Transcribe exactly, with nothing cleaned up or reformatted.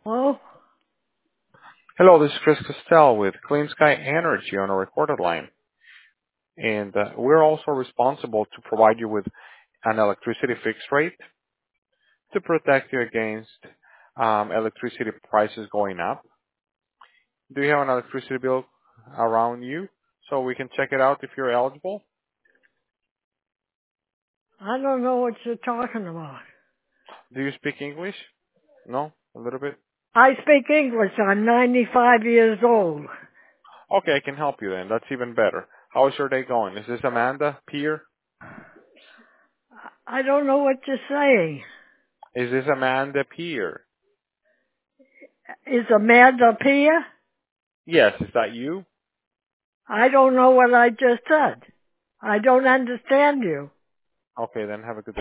Oh, Hello, this is Chris Costell with Clean Sky Energy on a recorded line. And uh, we're also responsible to provide you with an electricity fixed rate to protect you against um, electricity prices going up. Do you have an electricity bill around you so we can check it out if you're eligible? I don't know what you're talking about. Do you speak English? No? A little bit? I speak English. I'm ninety-five years old. Okay, I can help you then. That's even better. How is your day going? Is this Amanda Peer? I don't know what you're saying. Is this Amanda Peer? Is Amanda here? Yes, is that you? I don't know what I just said. I don't understand you. Okay, then have a good day.